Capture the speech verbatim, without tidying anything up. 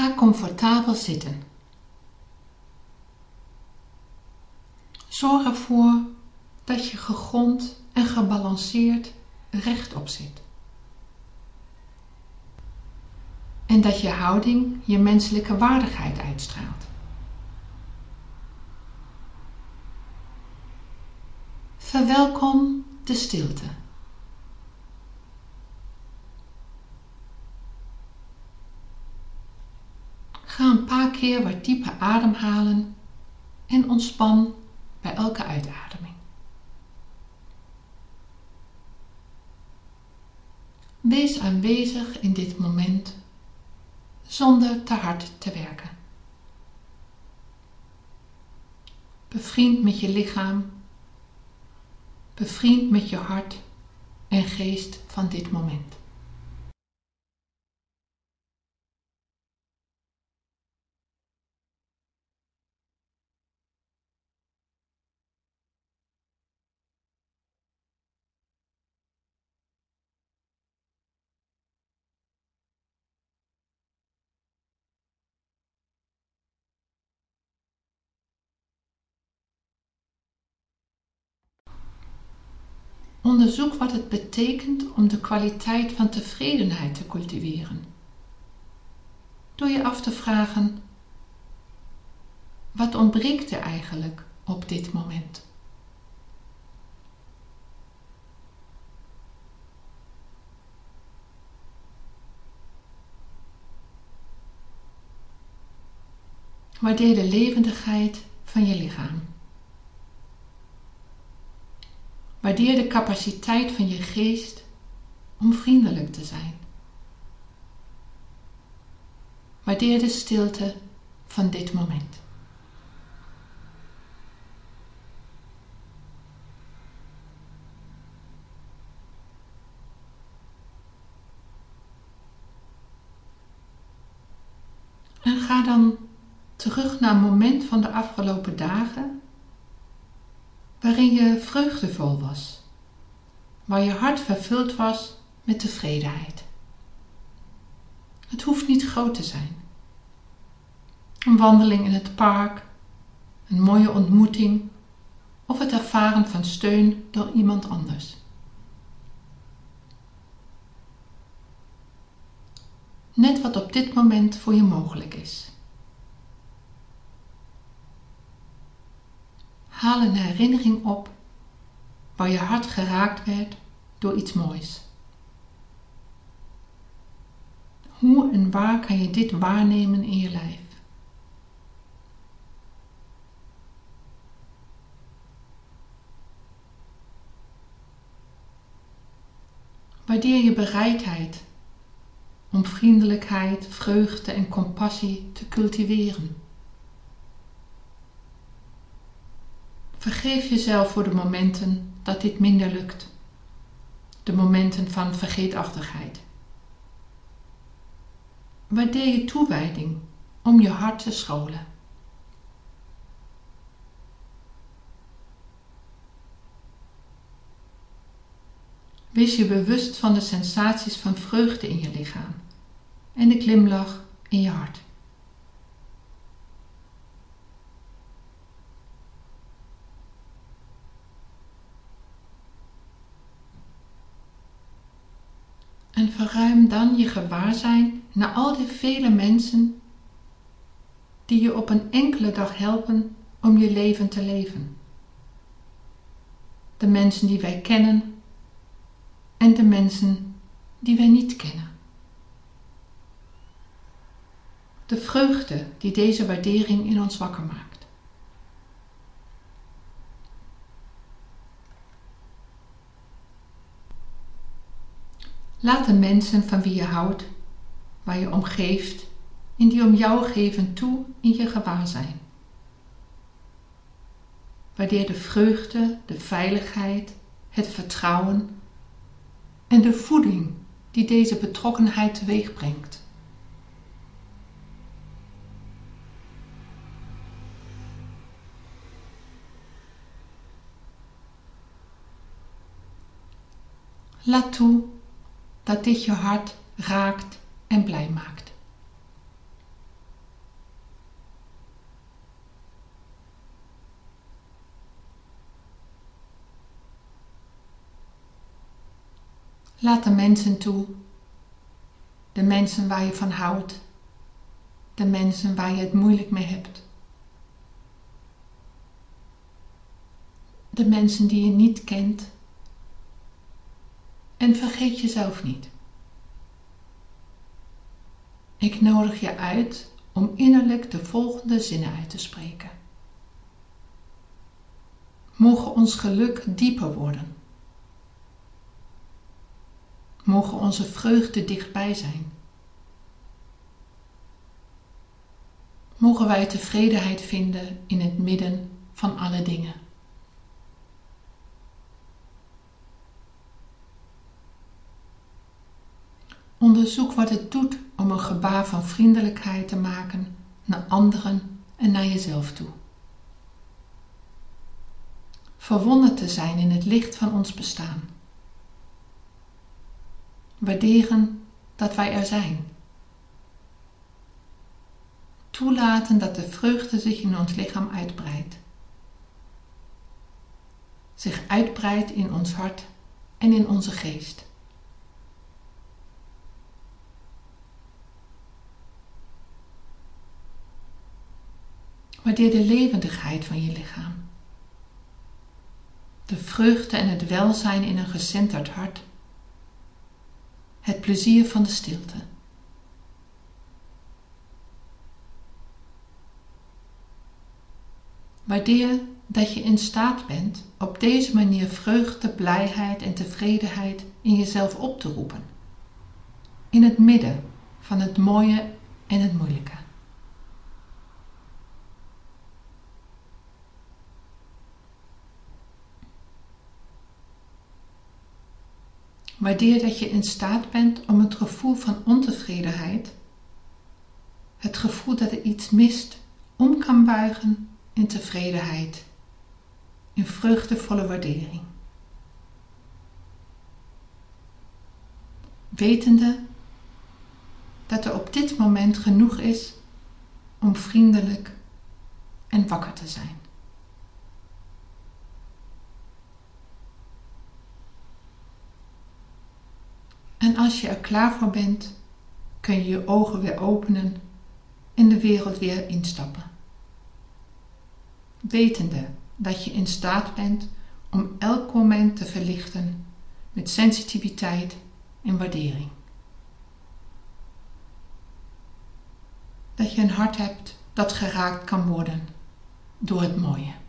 Ga comfortabel zitten. Zorg ervoor dat je gegrond en gebalanceerd rechtop zit. En dat je houding je menselijke waardigheid uitstraalt. Verwelkom de stilte. Ga een paar keer wat dieper ademhalen en ontspan bij elke uitademing. Wees aanwezig in dit moment zonder te hard te werken. Bevriend met je lichaam, bevriend met je hart en geest van dit moment. Onderzoek wat het betekent om de kwaliteit van tevredenheid te cultiveren. Door je af te vragen, wat ontbreekt er eigenlijk op dit moment? Waardeer de levendigheid van je lichaam. Waardeer de capaciteit van je geest om vriendelijk te zijn. Waardeer de stilte van dit moment. En ga dan terug naar een moment van de afgelopen dagen waarin je vreugdevol was, waar je hart vervuld was met tevredenheid. Het hoeft niet groot te zijn. Een wandeling in het park, een mooie ontmoeting of het ervaren van steun door iemand anders. Net wat op dit moment voor je mogelijk is. Haal een herinnering op waar je hart geraakt werd door iets moois. Hoe en waar kan je dit waarnemen in je lijf? Waardeer je bereidheid om vriendelijkheid, vreugde en compassie te cultiveren. Vergeef jezelf voor de momenten dat dit minder lukt. De momenten van vergeetachtigheid. Waardeer je toewijding om je hart te scholen. Wees je bewust van de sensaties van vreugde in je lichaam en de glimlach in je hart. En verruim dan je gewaarzijn naar al die vele mensen die je op een enkele dag helpen om je leven te leven. De mensen die wij kennen en de mensen die wij niet kennen. De vreugde die deze waardering in ons wakker maakt. Laat de mensen van wie je houdt, waar je om geeft en die om jou geven toe in je gewaarzijn. Waardeer de vreugde, de veiligheid, het vertrouwen en de voeding die deze betrokkenheid teweeg brengt. Laat toe dat dit je hart raakt en blij maakt. Laat de mensen toe, de mensen waar je van houdt, de mensen waar je het moeilijk mee hebt, de mensen die je niet kent, en vergeet jezelf niet. Ik nodig je uit om innerlijk de volgende zinnen uit te spreken. Mogen ons geluk dieper worden. Mogen onze vreugde dichtbij zijn. Mogen wij tevredenheid vinden in het midden van alle dingen. Onderzoek wat het doet om een gebaar van vriendelijkheid te maken naar anderen en naar jezelf toe. Verwonderd te zijn in het licht van ons bestaan. Waarderen dat wij er zijn. Toelaten dat de vreugde zich in ons lichaam uitbreidt. Zich uitbreidt in ons hart en in onze geest. Waardeer de levendigheid van je lichaam. De vreugde en het welzijn in een gecenterd hart. Het plezier van de stilte. Waardeer dat je in staat bent op deze manier vreugde, blijheid en tevredenheid in jezelf op te roepen. In het midden van het mooie en het moeilijke. Waardeer dat je in staat bent om het gevoel van ontevredenheid, het gevoel dat er iets mist, om kan buigen in tevredenheid, in vreugdevolle waardering. Wetende dat er op dit moment genoeg is om vriendelijk en wakker te zijn. En als je er klaar voor bent, kun je je ogen weer openen en de wereld weer instappen. Wetende dat je in staat bent om elk moment te verlichten met sensitiviteit en waardering. Dat je een hart hebt dat geraakt kan worden door het mooie.